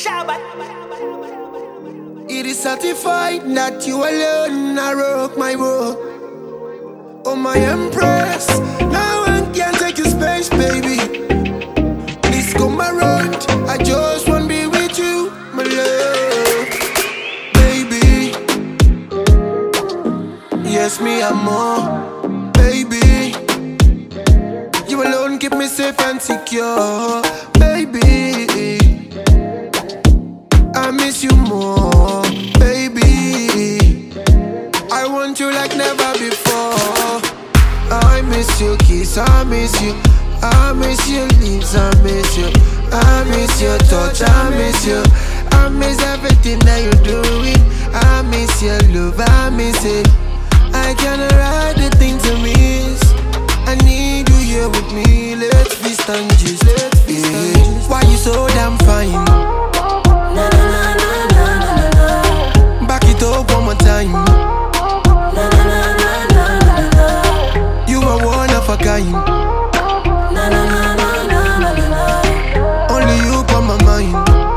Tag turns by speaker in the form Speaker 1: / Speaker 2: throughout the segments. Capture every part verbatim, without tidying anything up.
Speaker 1: It is certified that you alone I rock my world. Oh my empress, no one can take your space, baby. Please come around, I just wanna be with you, my love. Baby, yes me I'm more. Baby, you alone keep me safe and secure. Baby, I miss you more, baby. I want you like never before. I miss your kiss, I miss you. I miss your lips, I miss you. I miss your touch, I miss you. I miss everything that you're doing. I miss your love, I miss it. I cannot write the things I miss. I need you here with me. Let's feast and juice, let's feast and juice. Why you so damn fine?
Speaker 2: Na na na na na na na.
Speaker 1: Back it up one more time.
Speaker 2: Na na na na na na na.
Speaker 1: You are one of a kind.
Speaker 2: Na na na na na na na.
Speaker 1: Only you on my mind.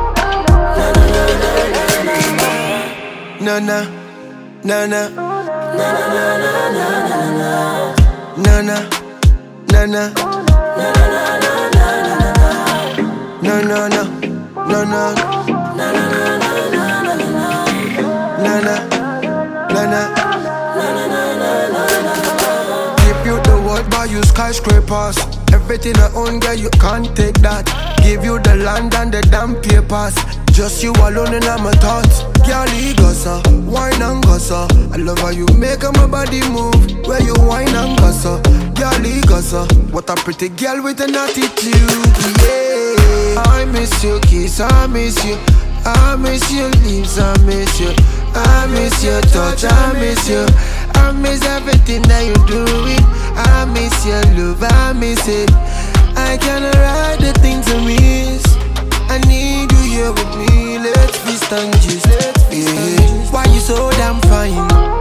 Speaker 2: Na na na na na na.
Speaker 1: Na na, na na,
Speaker 2: Na na na na na na na.
Speaker 1: na na, na na,
Speaker 2: Na na na na na na na.
Speaker 1: na na na, na na,
Speaker 2: Na na na na na na na.
Speaker 1: na na, na na.
Speaker 2: Na na na na na na.
Speaker 1: Give you the world, buy you skyscrapers. Everything I own, girl, you can't take that. Give you the land and the damn papers. Just you alone and I'm a thoughts. Girl, gossa, wine and gossa. I love how you make my body move. Where you wine and gossa. Girl, gossa, what a pretty girl with an attitude. Yeah, I miss your kiss, I miss you. I miss your lips, I miss you. I miss your touch, I miss you. I miss everything that you're doing. I miss your love, I miss it. I cannot write the things I miss. I need you here with me. Let's feast and juice, let's feast and juice. Why you so damn fine?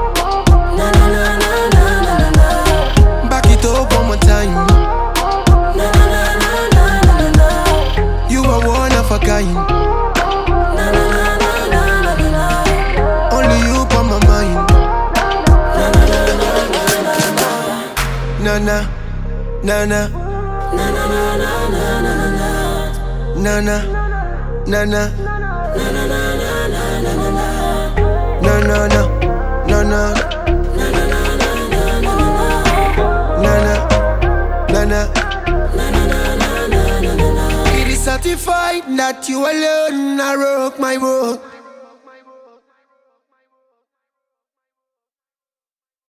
Speaker 2: Na na na na na na na.
Speaker 1: Back it up one more time.
Speaker 2: Na na na na na na na.
Speaker 1: You are one of a kind.
Speaker 2: Na na na na na na na.
Speaker 1: Only you on my mind.
Speaker 2: Na na na na na na.
Speaker 1: Na na, na na,
Speaker 2: Na na na na na na na.
Speaker 1: na na, na na,
Speaker 2: Na na na na na na na.
Speaker 1: na na na, na na,
Speaker 2: Na na na na na na na.
Speaker 1: na na, na na.
Speaker 2: Na na na na na na na.
Speaker 1: It is certified that you alone I rock my world.